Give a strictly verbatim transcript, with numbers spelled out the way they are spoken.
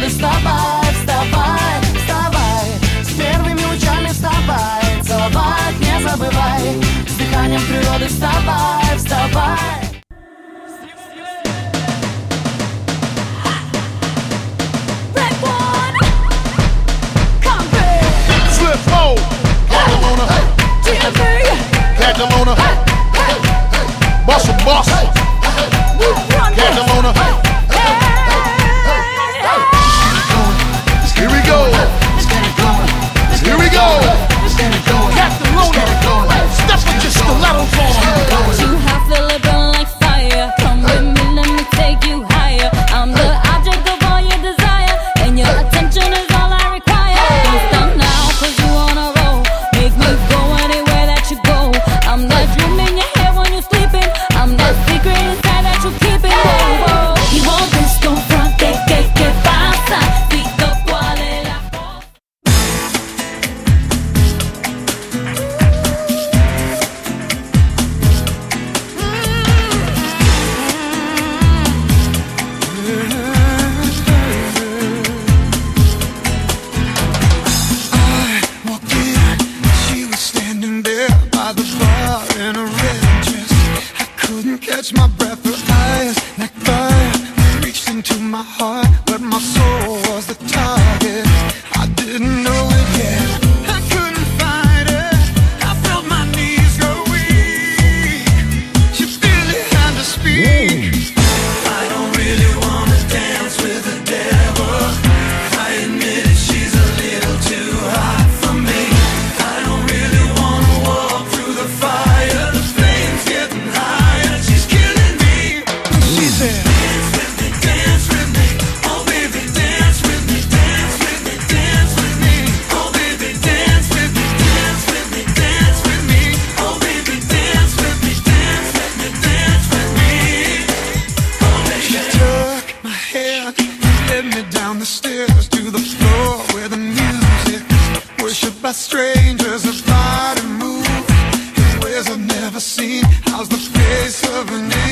природы. Вставай, вставай, вставай, с первыми лучами вставай, целовать не забывай, с дыханием природы. Вставай, вставай. Catalona, bossa, bossa, Catalona. Here we go, here we go, Catalona. Step with your stilettos on. You have Philip like fire. Come with me, let me take you higher. I'm the object of all your desire, and your attention is all I require. Don't stop now, cause you on a roll. Make me go anywhere that you go. I'm that dream in your head when you're sleeping. I'm that secret inside that you keep it. Whoa, whoa. Y vos desconfronte que que pasa. Digo cuál es la cosa. I walked in, she was standing there by the bar in a red dress. I couldn't catch my breath, her eyes like fire reached into my heart, but my soul was the target. I didn't know it yet. I couldn't fight it. I felt my knees go weak. She really had to speak. I don't really wanna dance with the devil. I admit it, she's a little too hot for me. I don't really wanna walk through the fire. The flames getting higher. She's killing me. She said, dance with me, dance with me. Oh baby, dance with me, dance with me, dance with me. Oh baby, dance with me, dance with me, dance with me. Oh baby, dance with me, dance with me, dance with me. Oh baby. She took my hand, led me down the stairs to the floor where the music, worshipped by strangers, her body moved in ways I've never seen. How's the face of an